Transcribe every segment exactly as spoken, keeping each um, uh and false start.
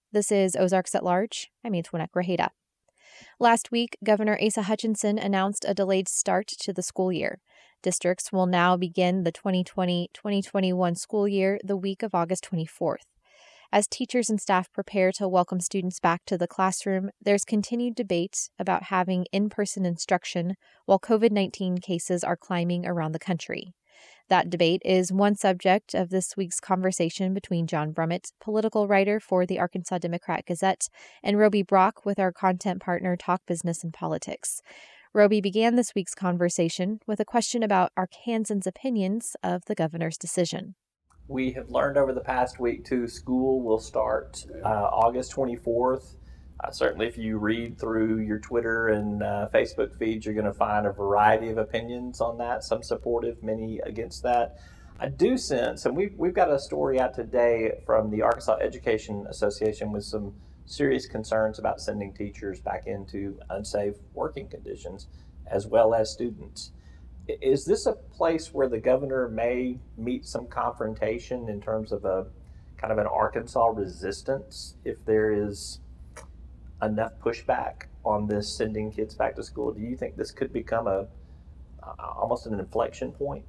This is Ozarks at Large. I'm Antoinette Grajeda. Last week, Governor Asa Hutchinson announced a delayed start to the school year. Districts will now begin the twenty twenty twenty twenty-one school year the week of August twenty-fourth. As teachers and staff prepare to welcome students back to the classroom, there's continued debate about having in-person instruction while covid nineteen cases are climbing around the country. That debate is one subject of this week's conversation between John Brummett, political writer for the Arkansas Democrat-Gazette, and Roby Brock with our content partner Talk Business and Politics. Roby began this week's conversation with a question about Arkansans' opinions of the governor's decision. We have learned over the past week, too, school will start uh, August twenty-fourth. Uh, certainly, if you read through your Twitter and uh, Facebook feeds, you're going to find a variety of opinions on that, some supportive, many against that. I do sense, and we've, we've got a story out today from the Arkansas Education Association with some serious concerns about sending teachers back into unsafe working conditions, as well as students. Is this a place where the governor may meet some confrontation in terms of a kind of an Arkansas resistance if there is enough pushback on this sending kids back to school? Do you think this could become a uh, almost an inflection point?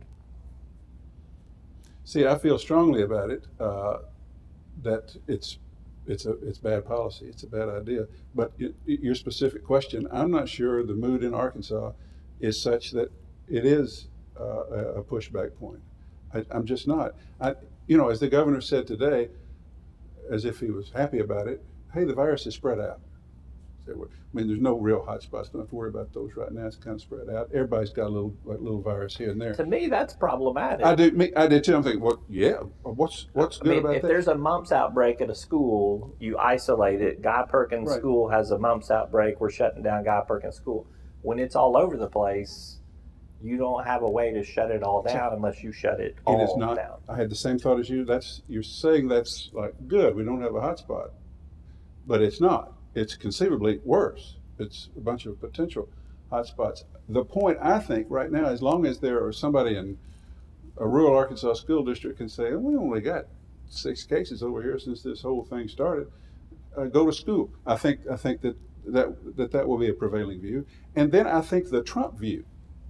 See, I feel strongly about it, uh, that it's it's a it's bad policy. It's a bad idea. But it, your specific question, I'm not sure the mood in Arkansas is such that it is uh, a pushback point. I, I'm just not. I, you know, as the governor said today, as if he was happy about it, hey, the virus is spread out. I mean, there's no real hot spots. Don't have to worry about those right now. It's kind of spread out. Everybody's got a little like little virus here and there. To me, that's problematic. I do. Me, I did too. I'm thinking, well, yeah. What's what's I good mean, about if that? If there's a mumps outbreak at a school, you isolate it. Guy Perkins Right. School has a mumps outbreak. We're shutting down Guy Perkins School. When it's all over the place, you don't have a way to shut it all down unless you shut it all It is not. down. I had the same thought as you. That's you're saying that's like good. We don't have a hot spot, but it's not. It's conceivably worse. It's a bunch of potential hot spots. The point, I think, right now, as long as there are somebody in a rural Arkansas school district can say, oh, we only got six cases over here since this whole thing started, uh, go to school. I think I think that that, that that will be a prevailing view. And then I think the Trump view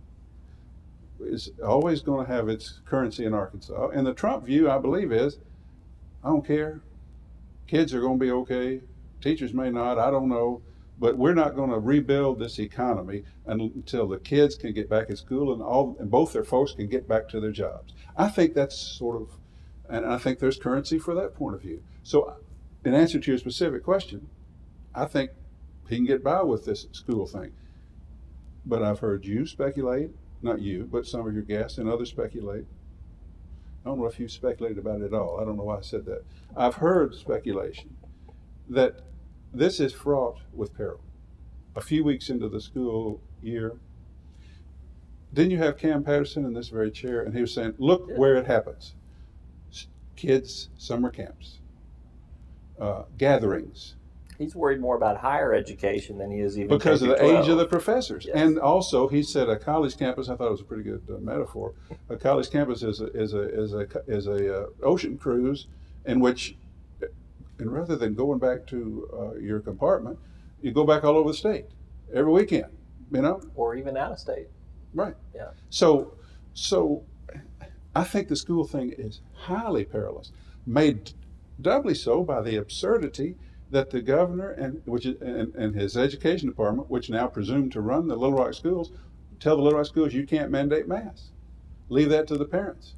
is always going to have its currency in Arkansas. And the Trump view, I believe, is, I don't care. Kids are going to be okay. Teachers may not, I don't know. But we're not going to rebuild this economy until the kids can get back in school and all, and both their folks can get back to their jobs. I think that's sort of, and I think there's currency for that point of view. So in answer to your specific question, I think he can get by with this school thing. But I've heard you speculate, not you, but some of your guests and others speculate. I don't know if you speculated about it at all. I don't know why I said that. I've heard speculation that this is fraught with peril. A few weeks into the school year, didn't you have Cam Patterson in this very chair? And he was saying, look Yeah. where it happens. Kids, summer camps, uh, gatherings. He's worried more about higher education than he is even Because of K the through age of the twelve. professors. Yes. And also, he said a college campus, I thought it was a pretty good uh, metaphor. A college campus is a, is a, is a, is a uh, ocean cruise in which, and rather than going back to uh, your compartment, you go back all over the state every weekend, you know? Or even out of state. Right. Yeah. So, so I think the school thing is highly perilous, made doubly so by the absurdity that the governor and which is, and, and his education department, which now presume to run the Little Rock schools, tell the Little Rock schools you can't mandate masks. Leave that to the parents.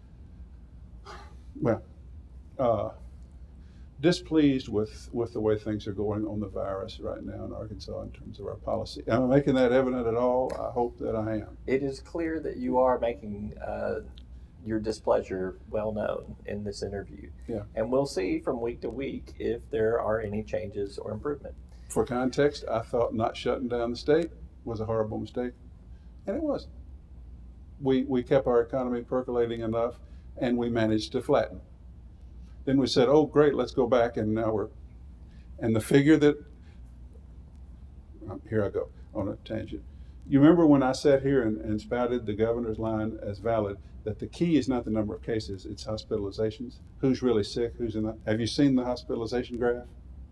Well, uh, displeased with, with the way things are going on the virus right now in Arkansas in terms of our policy. Am I making that evident at all? I hope that I am. It is clear that you are making uh, your displeasure well known in this interview. Yeah. And we'll see from week to week if there are any changes or improvement. For context, I thought not shutting down the state was a horrible mistake, and it wasn't. We, we kept our economy percolating enough, and we managed to flatten. Then we said, oh, great, let's go back, and now we're, and the figure that, um, here I go on a tangent. You remember when I sat here and, and spouted the governor's line as valid, that the key is not the number of cases, it's hospitalizations. Who's really sick, who's in the, have you seen the hospitalization graph?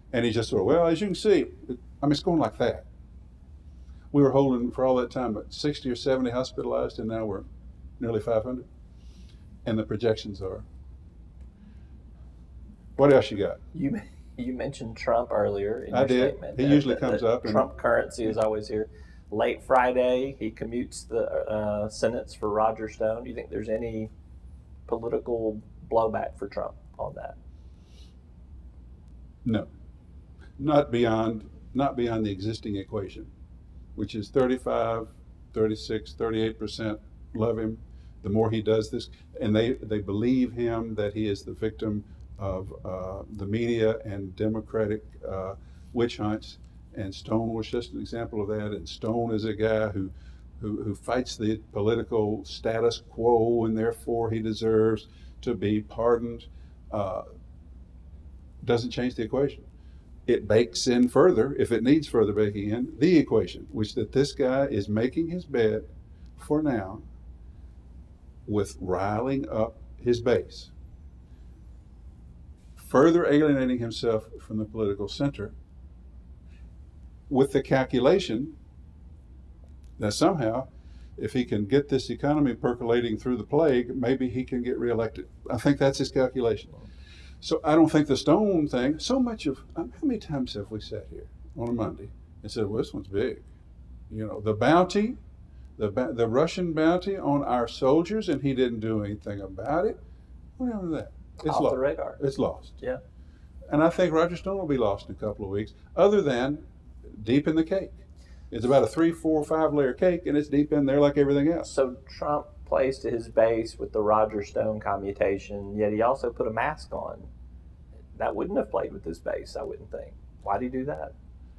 And he just sort of, well, as you can see, it, I mean, it's going like that. We were holding for all that time at sixty or seventy hospitalized, and now we're nearly five hundred. And the projections are. What else you got? You you mentioned Trump earlier in I your did. statement. He Uh, usually the- comes the up and- Trump currency is always here. Late Friday, he commutes the uh, sentence for Roger Stone. Do you think there's any political blowback for Trump on that? No, not beyond, not beyond the existing equation, which is thirty-five, thirty-six, thirty-eight percent love him. The more he does this, and they, they believe him that he is the victim of uh, the media and Democratic uh, witch hunts. And Stone was just an example of that. And Stone is a guy who, who, who fights the political status quo, and therefore he deserves to be pardoned. Uh, doesn't change the equation. It bakes in further, if it needs further baking in, the equation, which that this guy is making his bed for now with riling up his base, further alienating himself from the political center, with the calculation that somehow, if he can get this economy percolating through the plague, maybe he can get reelected. I think that's his calculation. So I don't think the Stone thing, so much of, how many times have we sat here on a Monday and said, well, this one's big. You know, the bounty, the the Russian bounty on our soldiers, and he didn't do anything about it. What happened to that? It's Off lost. the radar. It's lost. Yeah. And I think Roger Stone will be lost in a couple of weeks, other than deep in the cake. It's about a three, four, five layer cake, and it's deep in there like everything else. So Trump plays to his base with the Roger Stone commutation, yet he also put a mask on. That wouldn't have played with his base, I wouldn't think. Why did he do that?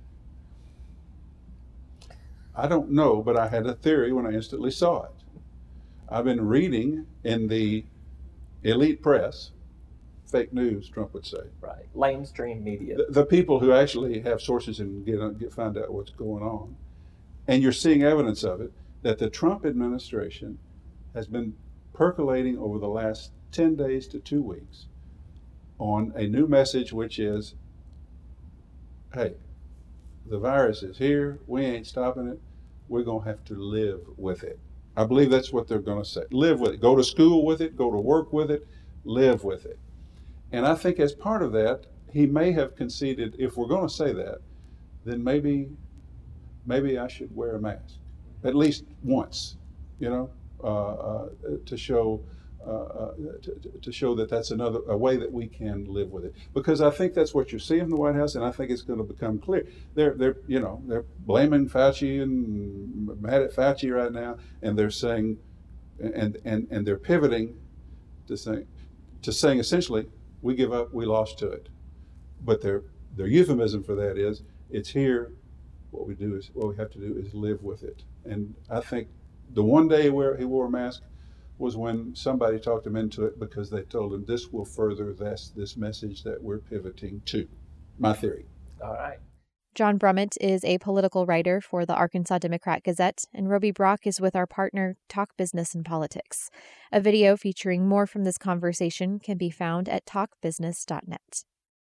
I don't know, but I had a theory when I instantly saw it. I've been reading in the elite press, fake news, Trump would say. Right. Lamestream media. The, the people who actually have sources and get, get find out what's going on. And you're seeing evidence of it, that the Trump administration has been percolating over the last ten days to two weeks on a new message, which is, hey, the virus is here. We ain't stopping it. We're going to have to live with it. I believe that's what they're going to say. Live with it. Go to school with it. Go to work with it. Live with it. And I think as part of that, he may have conceded, if we're going to say that, then maybe maybe I should wear a mask, at least once, you know, uh, uh, to show uh, uh, to, to show that that's another a way that we can live with it. Because I think that's what you're seeing in the White House, and I think it's going to become clear. They're they're you know they're blaming Fauci and mad at Fauci right now, and they're saying, and and and they're pivoting to saying to saying essentially, we give up, we lost to it. But their their euphemism for that is, it's here. What we do is what we have to do is live with it. And I think the one day where he wore a mask was when somebody talked him into it, because they told him this will further this this message that we're pivoting to. My theory. All right. John Brummett is a political writer for the Arkansas Democrat Gazette, and Roby Brock is with our partner, Talk Business and Politics. A video featuring more from this conversation can be found at talk business dot net.